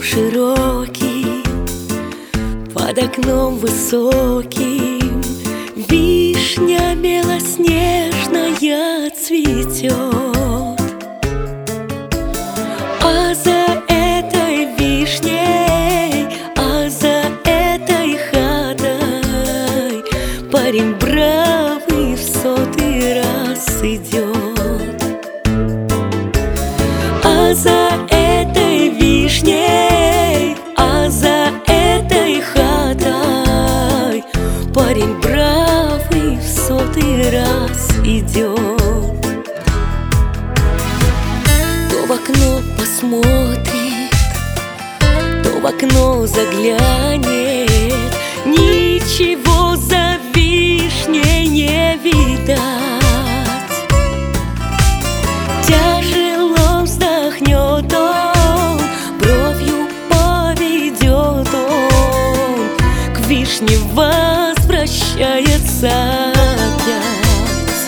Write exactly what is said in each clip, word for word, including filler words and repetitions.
широким, под окном высоким вишня белоснежная цветет, а за этой вишней, а за этой хатой парень бравый в сотый раз идет, а за этой вишней, а за этой хатой парень бравый в сотый раз идет. То в окно посмотрит, то в окно заглянет, ничего за вишней не видать. Тяжело вздохнет он, бровью поведет он, к вишне возвращается опять.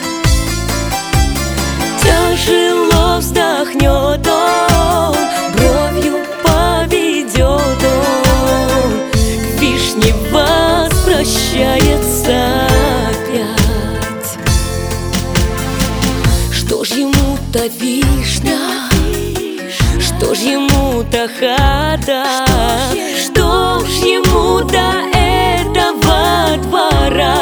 Тяжело вздохнет он, бровью поведет он, к вишне возвращается опять. Что ж ему-то вишня, что ж ему-то хата, что ж ему до этого двора?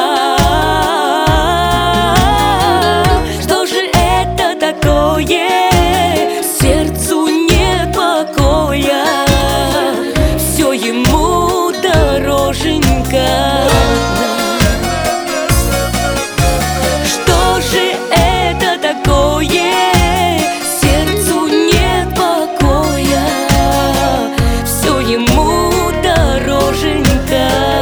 Что же это такое? Сердцу нет покоя, все ему дороженька. Что же это такое? Сердцу нет покоя, все ему дороженька.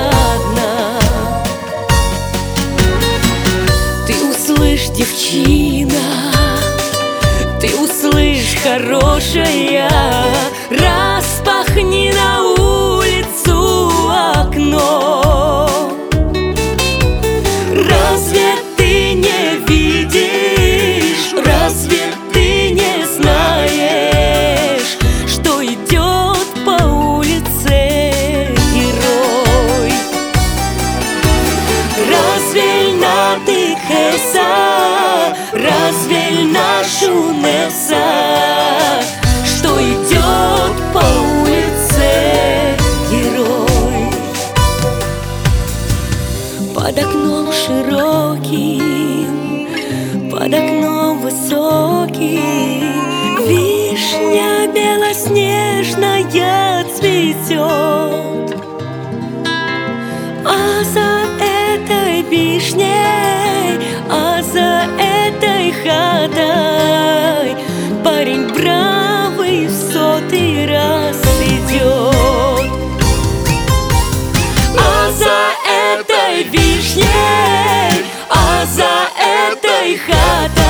Ты услышь, девчина, ты услышь, хорошая, распахни на улицу окно. Разве ты не видишь, разве ты не знаешь, что идет по улице герой? Разве на ты Хеса, разве нашу Неса, что идет по улице герой? Под окном широким, под окном высоким вишня белоснежная цветет, а за этой вишней, а за этой хатой парень бравый в сотый раз идет, а за этой вишней, а за этой хатой